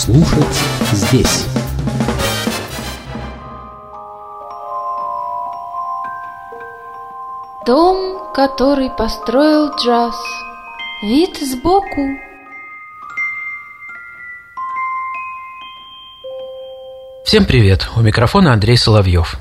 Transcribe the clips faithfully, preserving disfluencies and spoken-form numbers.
Слушать здесь. Дом, который построил джаз. Вид сбоку. Всем привет! У микрофона Андрей Соловьев.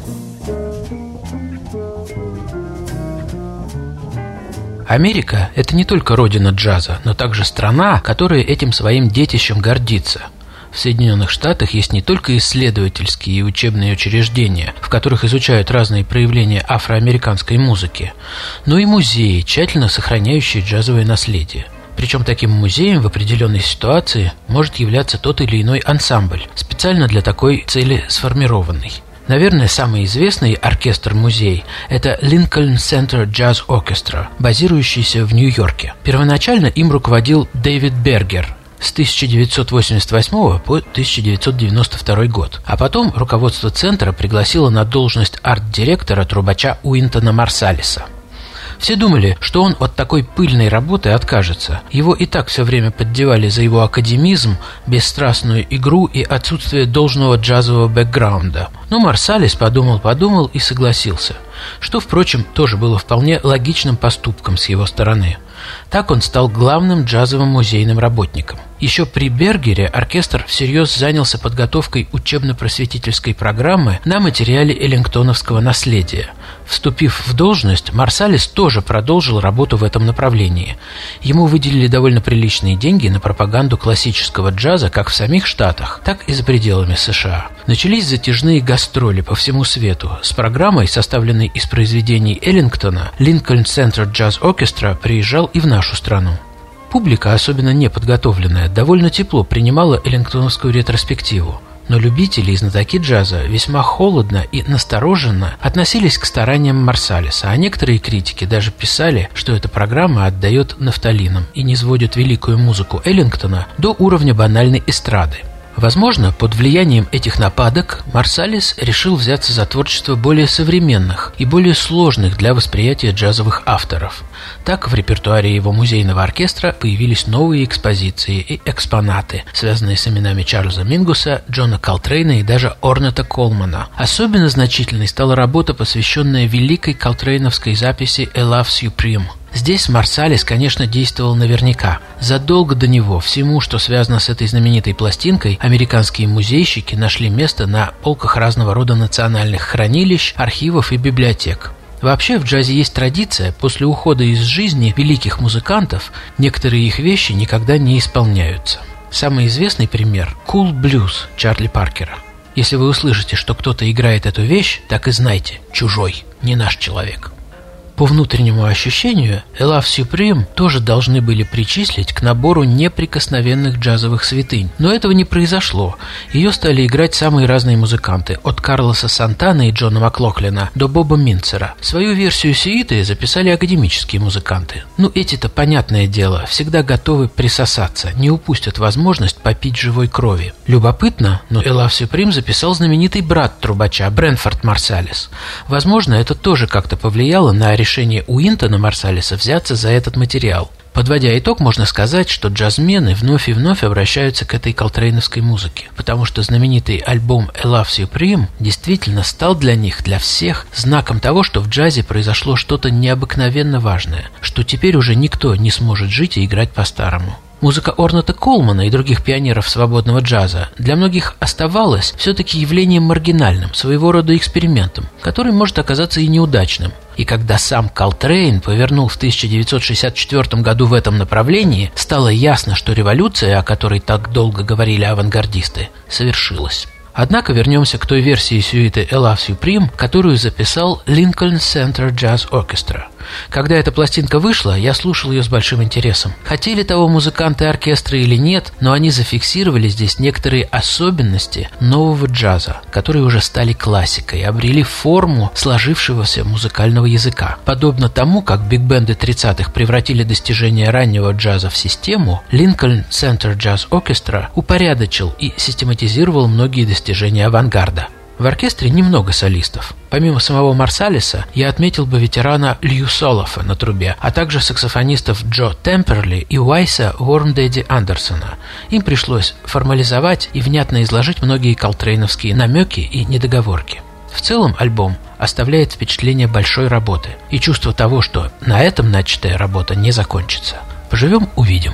Америка – это не только родина джаза, но также страна, которая этим своим детищем гордится. В Соединенных Штатах есть не только исследовательские и учебные учреждения, в которых изучают разные проявления афроамериканской музыки, но и музеи, тщательно сохраняющие джазовое наследие. Причем таким музеем в определенной ситуации может являться тот или иной ансамбль, специально для такой цели сформированный. Наверное, самый известный оркестр-музей – это Lincoln Center Jazz Orchestra, базирующийся в Нью-Йорке. Первоначально им руководил Дэвид Бергер с тысяча девятьсот восемьдесят восьмого по тысяча девятьсот девяносто второй год. А потом руководство центра пригласило на должность арт-директора трубача Уинтона Марсалиса. Все думали, что он от такой пыльной работы откажется. Его и так все время поддевали за его академизм, бесстрастную игру и отсутствие должного джазового бэкграунда. Но Марсалис подумал-подумал и согласился, что, впрочем, тоже было вполне логичным поступком с его стороны. Так он стал главным джазовым музейным работником. Еще при Бергере оркестр всерьез занялся подготовкой учебно-просветительской программы на материале эллингтоновского наследия. Вступив в должность, Марсалис тоже продолжил работу в этом направлении. Ему выделили довольно приличные деньги на пропаганду классического джаза как в самих Штатах, так и за пределами США. Начались затяжные гастроли по всему свету. С программой, составленной из произведений Эллингтона, Lincoln Center Jazz Orchestra приезжал и в нашу страну. Публика, особенно неподготовленная, довольно тепло принимала эллингтоновскую ретроспективу. Но любители и знатоки джаза весьма холодно и настороженно относились к стараниям Марсалиса, а некоторые критики даже писали, что эта программа отдает нафталином и низводит великую музыку Эллингтона до уровня банальной эстрады. Возможно, под влиянием этих нападок Марсалис решил взяться за творчество более современных и более сложных для восприятия джазовых авторов. Так в репертуаре его музейного оркестра появились новые экспозиции и экспонаты, связанные с именами Чарльза Мингуса, Джона Колтрейна и даже Орнета Колмана. Особенно значительной стала работа, посвященная великой колтрейновской записи «A Love Supreme». Здесь Марсалис, конечно, действовал наверняка. Задолго до него всему, что связано с этой знаменитой пластинкой, американские музейщики нашли место на полках разного рода национальных хранилищ, архивов и библиотек. Вообще в джазе есть традиция: после ухода из жизни великих музыкантов некоторые их вещи никогда не исполняются. Самый известный пример – «Cool Blues» Чарли Паркера. Если вы услышите, что кто-то играет эту вещь, так и знайте – чужой, не наш человек. По внутреннему ощущению, «A Love Supreme» тоже должны были причислить к набору неприкосновенных джазовых святынь. Но этого не произошло. Ее стали играть самые разные музыканты, от Карлоса Сантана и Джона Маклохлина до Боба Минцера. Свою версию сюиты записали академические музыканты. Ну, эти-то, понятное дело, всегда готовы присосаться, не упустят возможность попить живой крови. Любопытно, но «A Love Supreme» записал знаменитый брат трубача Брэнфорд Марсалис. Возможно, это тоже как-то повлияло на решение решение Уинтона Марсалиса взяться за этот материал. Подводя итог, можно сказать, что джазмены вновь и вновь обращаются к этой колтрейновской музыке, потому что знаменитый альбом «A Love Supreme» действительно стал для них, для всех, знаком того, что в джазе произошло что-то необыкновенно важное, что теперь уже никто не сможет жить и играть по-старому. Музыка Орнета Колмана и других пионеров свободного джаза для многих оставалась все-таки явлением маргинальным, своего рода экспериментом, который может оказаться и неудачным. И когда сам Колтрейн повернул в тысяча девятьсот шестьдесят четвёртом году в этом направлении, стало ясно, что революция, о которой так долго говорили авангардисты, совершилась. Однако вернемся к той версии сюиты «A Love Supreme», которую записал Lincoln Center Jazz Orchestra. Когда эта пластинка вышла, я слушал ее с большим интересом. Хотели того музыканты оркестра или нет, но они зафиксировали здесь некоторые особенности нового джаза, которые уже стали классикой, обрели форму сложившегося музыкального языка. Подобно тому, как биг-бенды тридцатых превратили достижения раннего джаза в систему, Lincoln Center Jazz Orchestra упорядочил и систематизировал многие достижения авангарда. В оркестре немного солистов. Помимо самого Марсалиса, я отметил бы ветерана Лью Солофа на трубе, а также саксофонистов Джо Темперли и Уайса Уормдэдди Андерсона. Им пришлось формализовать и внятно изложить многие колтрейновские намеки и недоговорки. В целом альбом оставляет впечатление большой работы и чувство того, что на этом начатая работа не закончится. Поживем – увидим.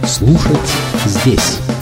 Слушать здесь.